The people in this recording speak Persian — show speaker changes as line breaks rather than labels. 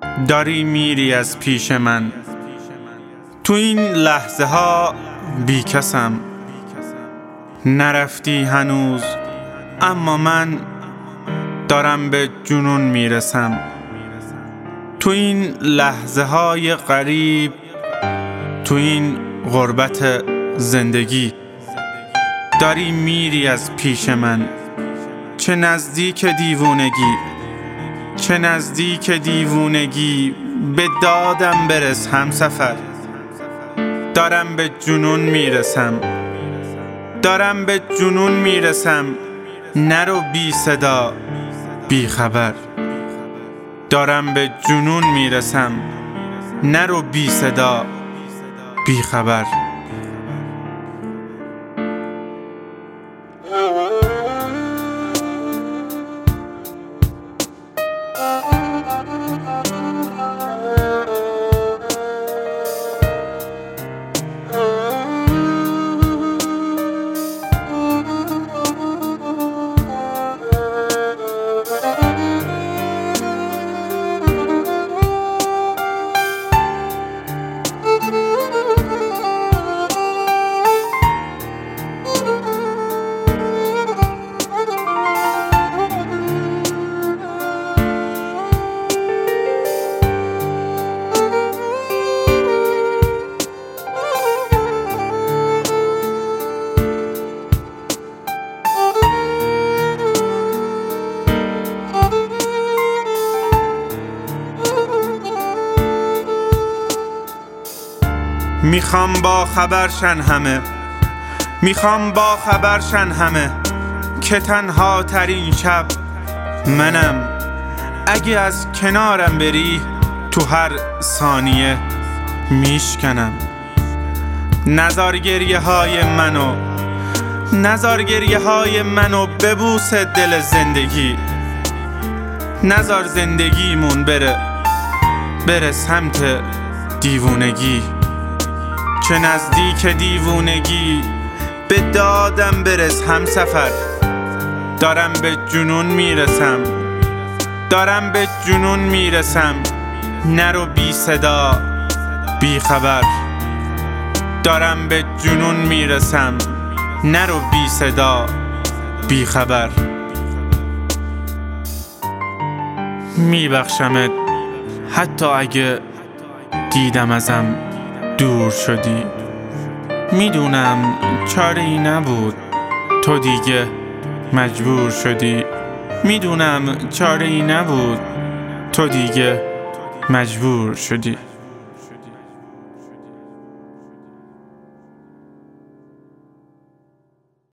داری میری از پیش من. تو این لحظه ها بی کسم، نرفتی هنوز اما من دارم به جنون میرسم. تو این لحظه های غریب، تو این غربت زندگی، داری میری از پیش من. چه نزدیک دیوونگی، چه نزدیک دیوونگی، به دادم برس همسفر. دارم به جنون میرسم، دارم به جنون میرسم. نرو بی صدا بی خبر. دارم به جنون میرسم، نرو بی صدا بی خبر. میخوام با خبرشن همه، میخوام با خبرشن همه که تنها ترین شب منم. اگه از کنارم بری تو هر ثانیه میشکنم. نزار گریه های منو، نزار گریه های منو ببوس دل زندگی. نزار زندگیمون بره سمت دیوونگی. چه نزدیک دیوونگی، به دادم برس همسفر. دارم به جنون میرسم، دارم به جنون میرسم. نرو بی صدا بی خبر. دارم به جنون میرسم، نرو بی صدا بی خبر. میبخشمت حتی اگه دیدم ازم دور شدی. میدونم چاره‌ای نبود، تو دیگه مجبور شدی. میدونم چاره‌ای نبود، تو دیگه مجبور شدی.